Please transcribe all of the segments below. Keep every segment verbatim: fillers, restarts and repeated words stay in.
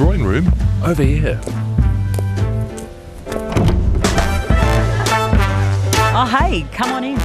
drawing room over here. Oh, hey, come on in.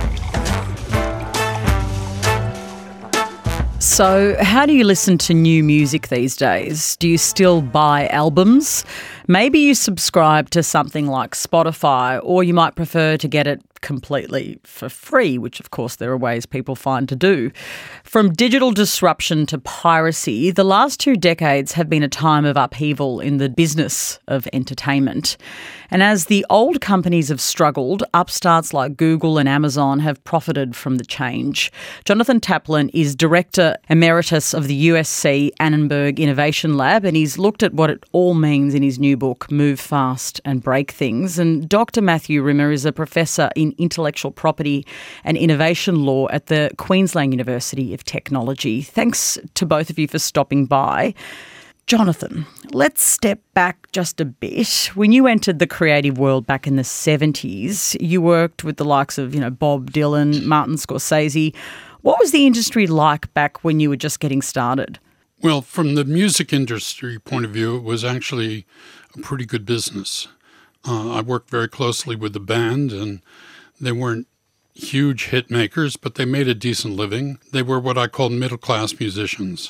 So, how do you listen to new music these days? Do you still buy albums? Maybe you subscribe to something like Spotify, or you might prefer to get it completely for free, which of course there are ways people find to do. From digital disruption to piracy, the last two decades have been a time of upheaval in the business of entertainment. And as the old companies have struggled, upstarts like Google and Amazon have profited from the change. Jonathan Taplin is Director Emeritus of the U S C Annenberg Innovation Lab, and he's looked at what it all means in his new book, Move Fast and Break Things. And Doctor Matthew Rimmer is a professor in intellectual property and innovation law at the Queensland University of Technology. Thanks to both of you for stopping by. Jonathan, let's step back just a bit. When you entered the creative world back in the seventies, you worked with the likes of, you know, Bob Dylan, Martin Scorsese. What was the industry like back when you were just getting started? Well, from the music industry point of view, it was actually a pretty good business. Uh, I worked very closely with the band, and they weren't huge hit makers, but they made a decent living. They were what I call middle-class musicians.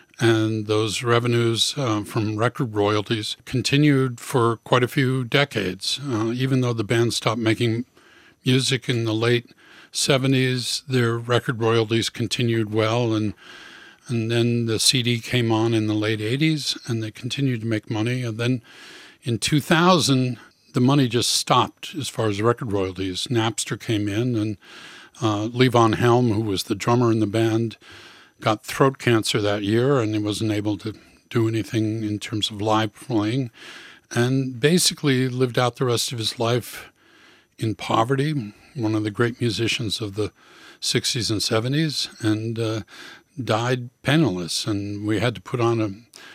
And those revenues uh, from record royalties continued for quite a few decades. Uh, even though the band stopped making music in the late seventies, their record royalties continued well. And and then the C D came on in the late eighties, and they continued to make money. And then in two thousand, the money just stopped as far as record royalties. Napster came in, and uh, Levon Helm, who was the drummer in the band, got throat cancer that year, and he wasn't able to do anything in terms of live playing, and basically lived out the rest of his life in poverty, one of the great musicians of the sixties and seventies, and uh, died penniless. And we had to put on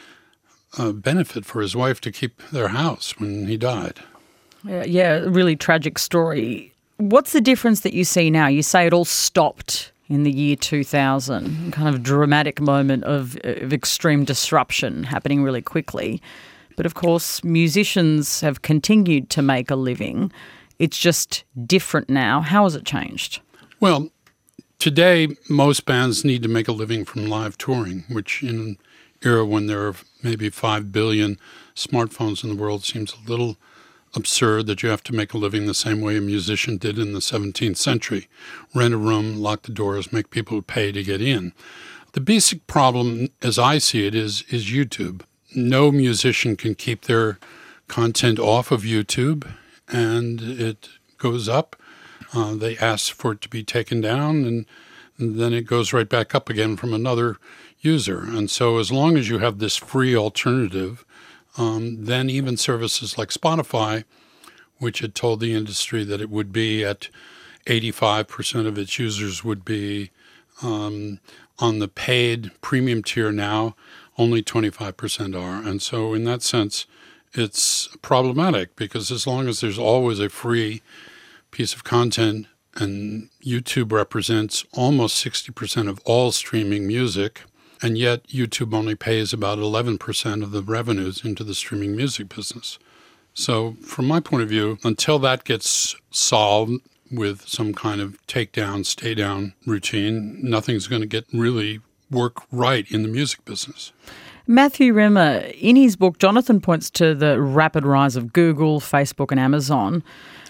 a, a benefit for his wife to keep their house when he died. Yeah, yeah, a really tragic story. What's the difference that you see now? You say it all stopped in the year two thousand, kind of dramatic moment of, of extreme disruption happening really quickly. But of course, musicians have continued to make a living. It's just different now. How has it changed? Well, today, most bands need to make a living from live touring, which in an era when there are maybe five billion smartphones in the world seems a little absurd that you have to make a living the same way a musician did in the seventeenth century. Rent a room, lock the doors, make people pay to get in. The basic problem, as I see it, is, is YouTube. No musician can keep their content off of YouTube, and it goes up. Uh, they ask for it to be taken down, and, and then it goes right back up again from another user. And so as long as you have this free alternative, Um, then even services like Spotify, which had told the industry that it would be at eighty-five percent of its users would be um, on the paid premium tier now, only twenty-five percent are. And so in that sense, it's problematic because as long as there's always a free piece of content, and YouTube represents almost sixty percent of all streaming music, and yet YouTube only pays about eleven percent of the revenues into the streaming music business. So from my point of view, until that gets solved with some kind of take-down, stay-down routine, nothing's going to get really work right in the music business. Matthew Rimmer, in his book, Jonathan points to the rapid rise of Google, Facebook and Amazon.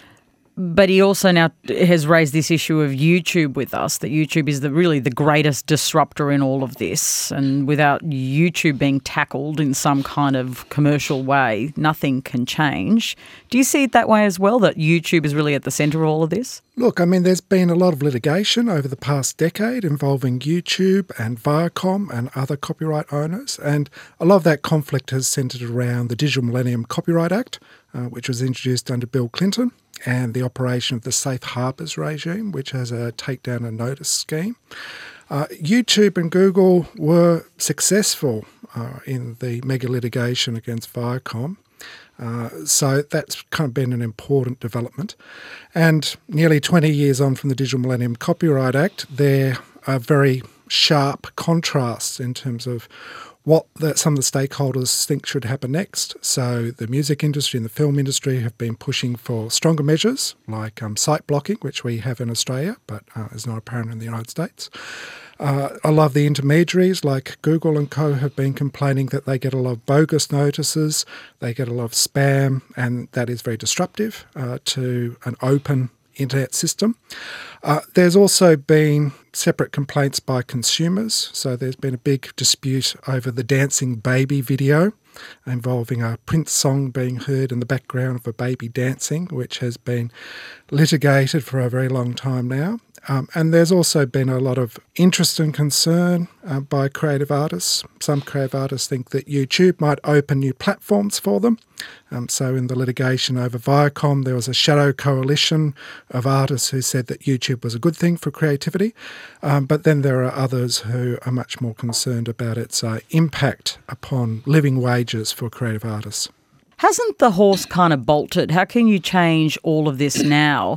But he also now has raised this issue of YouTube with us, that YouTube is the really the greatest disruptor in all of this. And without YouTube being tackled in some kind of commercial way, nothing can change. Do you see it that way as well, that YouTube is really at the centre of all of this? Look, I mean, there's been a lot of litigation over the past decade involving YouTube and Viacom and other copyright owners. And a lot of that conflict has centred around the Digital Millennium Copyright Act, uh, which was introduced under Bill Clinton, and the operation of the Safe Harbors regime, which has a takedown and notice scheme. Uh, YouTube and Google were successful uh, in the mega litigation against Viacom. Uh, so that's kind of been an important development. And nearly twenty years on from the Digital Millennium Copyright Act, there are very sharp contrasts in terms of what the, some of the stakeholders think should happen next. So the music industry and the film industry have been pushing for stronger measures like um, site blocking, which we have in Australia, but uh, is not apparent in the United States. Uh, a lot of the intermediaries like Google and co have been complaining that they get a lot of bogus notices, they get a lot of spam, and that is very disruptive uh, to an open internet system. Uh, there's also been separate complaints by consumers. So there's been a big dispute over the dancing baby video involving a Prince song being heard in the background of a baby dancing, which has been litigated for a very long time now. Um, and there's also been a lot of interest and concern uh, by creative artists. Some creative artists think that YouTube might open new platforms for them. Um, so in the litigation over Viacom, there was a shadow coalition of artists who said that YouTube was a good thing for creativity. Um, but then there are others who are much more concerned about its uh, impact upon living wages for creative artists. Hasn't the horse kind of bolted? How can you change all of this now?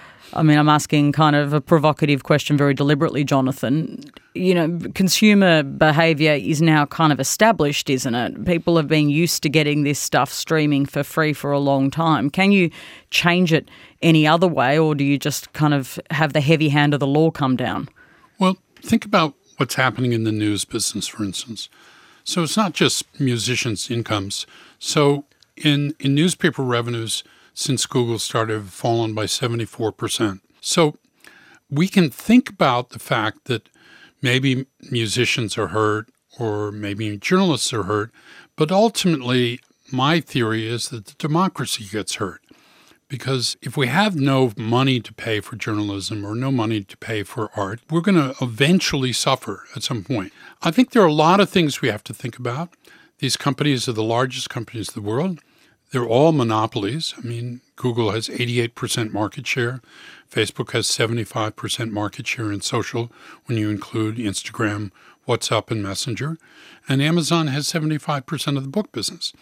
I mean, I'm asking kind of a provocative question very deliberately, Jonathan. You know, consumer behaviour is now kind of established, isn't it? People have been used to getting this stuff streaming for free for a long time. Can you change it any other way, or do you just kind of have the heavy hand of the law come down? Well, think about what's happening in the news business, for instance. So it's not just musicians' incomes. So in, in newspaper revenues, since Google started, have fallen by seventy-four percent. So we can think about the fact that maybe musicians are hurt or maybe journalists are hurt, but ultimately my theory is that the democracy gets hurt. Because if we have no money to pay for journalism or no money to pay for art, we're going to eventually suffer at some point. I think there are a lot of things we have to think about. These companies are the largest companies in the world. They're all monopolies. I mean, Google has eighty-eight percent market share. Facebook has seventy-five percent market share in social when you include Instagram, WhatsApp, and Messenger. And Amazon has seventy-five percent of the book business.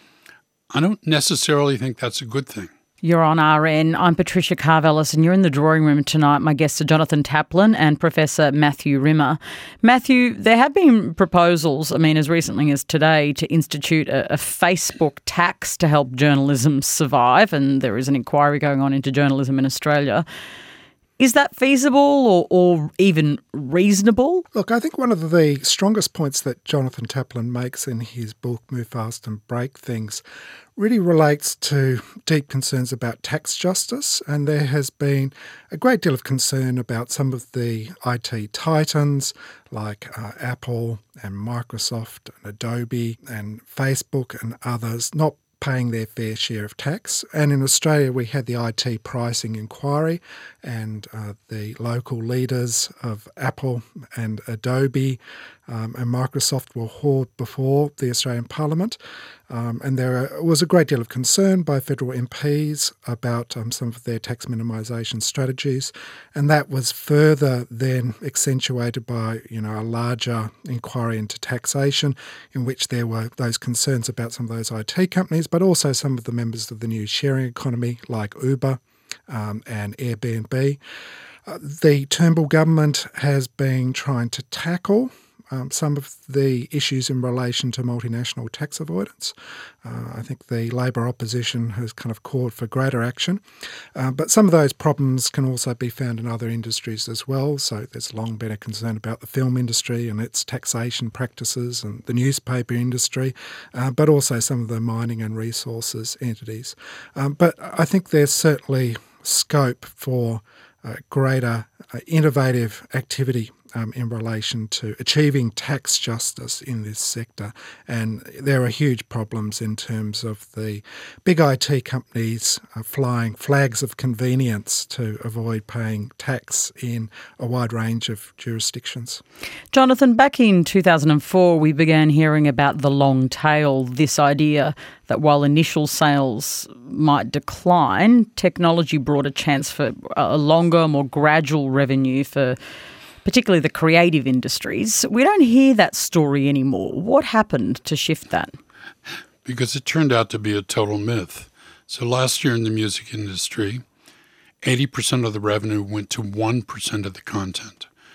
I don't necessarily think that's a good thing. You're on R N. I'm Patricia Karvelas, and you're in the drawing room tonight. My guests are Jonathan Taplin and Professor Matthew Rimmer. Matthew, there have been proposals, I mean, as recently as today, to institute a, a Facebook tax to help journalism survive, and there is an inquiry going on into journalism in Australia. Is that feasible or, or even reasonable? Look, I think one of the strongest points that Jonathan Taplin makes in his book, Move Fast and Break Things, really relates to deep concerns about tax justice. And there has been a great deal of concern about some of the I T titans like uh, Apple and Microsoft and Adobe and Facebook and others not paying their fair share of tax. And in Australia, we had the I T pricing inquiry, and uh, the local leaders of Apple and Adobe um, and Microsoft were hauled before the Australian Parliament. Um, and there was a great deal of concern by federal M Ps about um, some of their tax minimisation strategies. And that was further then accentuated by, you know, a larger inquiry into taxation in which there were those concerns about some of those I T companies, but also some of the members of the new sharing economy like Uber um, and Airbnb. Uh, the Turnbull government has been trying to tackle Um, some of the issues in relation to multinational tax avoidance. Uh, I think the Labor opposition has kind of called for greater action. Uh, but some of those problems can also be found in other industries as well. So there's long been a concern about the film industry and its taxation practices, and the newspaper industry, uh, but also some of the mining and resources entities. Um, but I think there's certainly scope for uh, greater uh, innovative activity Um, in relation to achieving tax justice in this sector. And there are huge problems in terms of the big I T companies uh, flying flags of convenience to avoid paying tax in a wide range of jurisdictions. Jonathan, back in two thousand four, we began hearing about the long tail, this idea that while initial sales might decline, technology brought a chance for a longer, more gradual revenue for particularly the creative industries. We don't hear that story anymore. What happened to shift that? Because it turned out to be a total myth. So last year in the music industry, eighty percent of the revenue went to one percent of the content.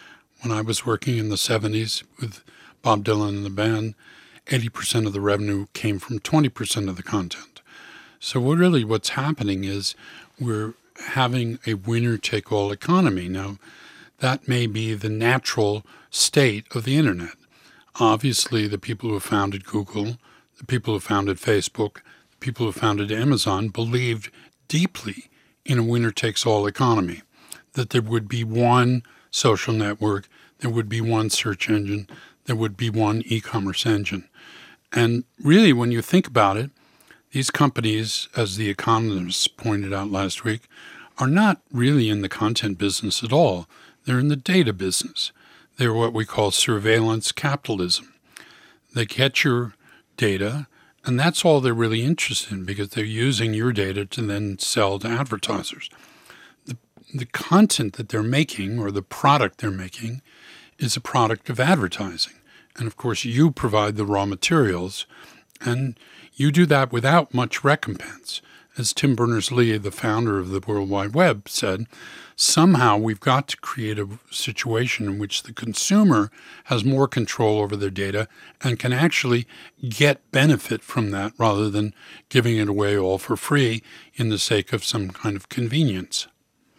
When I was working in the seventies with Bob Dylan and the band, eighty percent of the revenue came from twenty percent of the content. So what really what's happening is we're having a winner-take-all economy. Now, that may be the natural state of the internet. Obviously, the people who founded Google, the people who founded Facebook, the people who founded Amazon believed deeply in a winner-takes-all economy, that there would be one social network, there would be one search engine, there would be one e-commerce engine. And really, when you think about it, these companies, as The Economist pointed out last week, are not really in the content business at all. They're in the data business. They're what we call surveillance capitalism. They get your data, and that's all they're really interested in because they're using your data to then sell to advertisers. The, the content that they're making or the product they're making is a product of advertising. And of course, you provide the raw materials, and you do that without much recompense. As Tim Berners-Lee, the founder of the World Wide Web, said, somehow we've got to create a situation in which the consumer has more control over their data and can actually get benefit from that rather than giving it away all for free in the sake of some kind of convenience.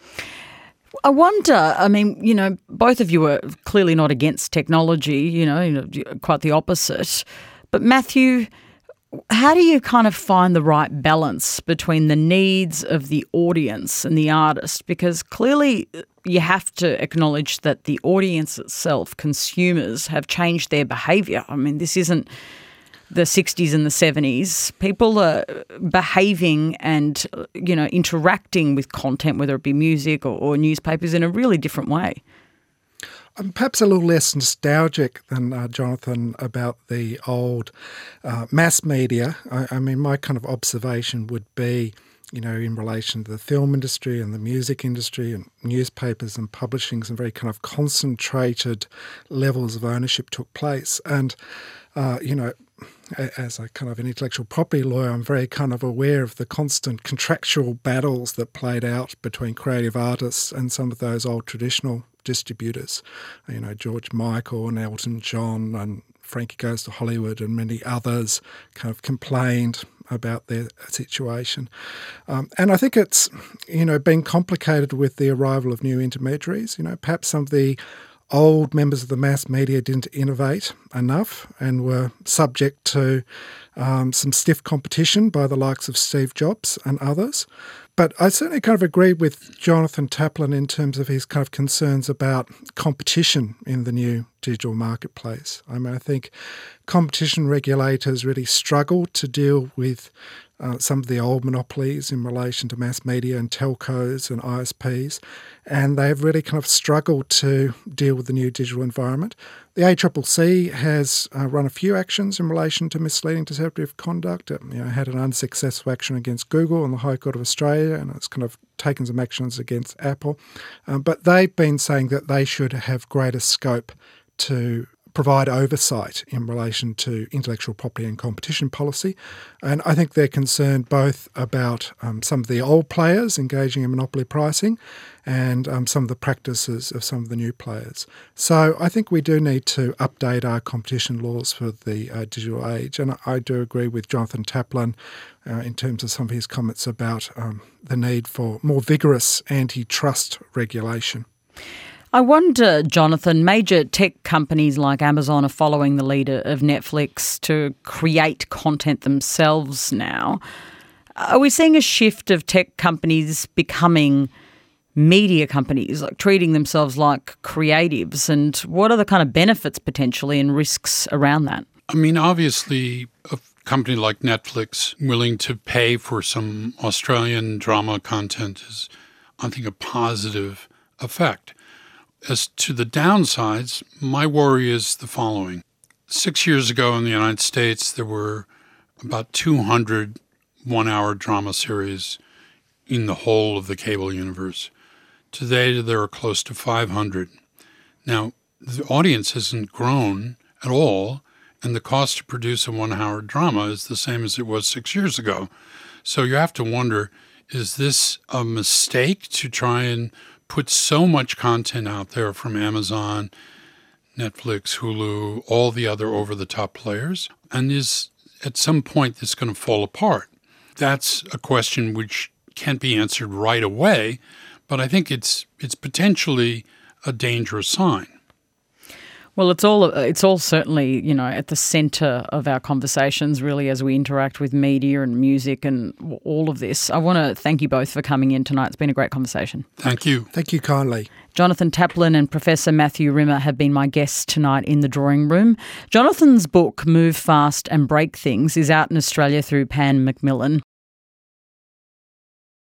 I wonder, I mean, you know, both of you are clearly not against technology, you know, quite the opposite. But Matthew, how do you kind of find the right balance between the needs of the audience and the artist? Because clearly you have to acknowledge that the audience itself, consumers, have changed their behaviour. I mean, this isn't the sixties and the seventies. People are behaving and, you know, interacting with content, whether it be music or, or newspapers, in a really different way. I'm perhaps a little less nostalgic than uh, Jonathan about the old uh, mass media. I, I mean, my kind of observation would be, you know, in relation to the film industry and the music industry and newspapers and publishing, some very kind of concentrated levels of ownership took place. And, uh, you know, as a kind of an intellectual property lawyer, I'm very kind of aware of the constant contractual battles that played out between creative artists and some of those old traditional distributors, you know, George Michael and Elton John and Frankie Goes to Hollywood and many others kind of complained about their situation. Um, and I think it's, you know, been complicated with the arrival of new intermediaries. You know, perhaps some of the old members of the mass media didn't innovate enough and were subject to um, some stiff competition by the likes of Steve Jobs and others. But I certainly kind of agree with Jonathan Taplin in terms of his kind of concerns about competition in the new digital marketplace. I mean, I think competition regulators really struggle to deal with uh, some of the old monopolies in relation to mass media and telcos and I S Ps, and they have really kind of struggled to deal with the new digital environment. The A C C C has uh, run a few actions in relation to misleading deceptive conduct. It you know, had an unsuccessful action against Google on the High Court of Australia, and it's kind of taken some actions against Apple. Um, but they've been saying that they should have greater scope to provide oversight in relation to intellectual property and competition policy. And I think they're concerned both about um, some of the old players engaging in monopoly pricing and um, some of the practices of some of the new players. So I think we do need to update our competition laws for the uh, digital age. And I do agree with Jonathan Taplin uh, in terms of some of his comments about um, the need for more vigorous antitrust regulation. I wonder, Jonathan, major tech companies like Amazon are following the lead of Netflix to create content themselves now. Are we seeing a shift of tech companies becoming media companies, like treating themselves like creatives? And what are the kind of benefits potentially and risks around that? I mean, obviously, a company like Netflix willing to pay for some Australian drama content is, I think, a positive effect. As to the downsides, my worry is the following. Six years ago in the United States, there were about two hundred one-hour drama series in the whole of the cable universe. Today, there are close to five hundred. Now, the audience hasn't grown at all, and the cost to produce a one-hour drama is the same as it was six years ago. So you have to wonder, is this a mistake to try and put so much content out there from Amazon Netflix, Hulu, all the other over-the-top players, and is at some point this going to fall apart? That's a question which can't be answered right away, but I think it's it's potentially a dangerous sign. Well, it's all it's all certainly, you know, at the centre of our conversations, really, as we interact with media and music and all of this. I want to thank you both for coming in tonight. It's been a great conversation. Thank you. Thank you kindly. Jonathan Taplin and Professor Matthew Rimmer have been my guests tonight in the drawing room. Jonathan's book, Move Fast and Break Things, is out in Australia through Pan Macmillan.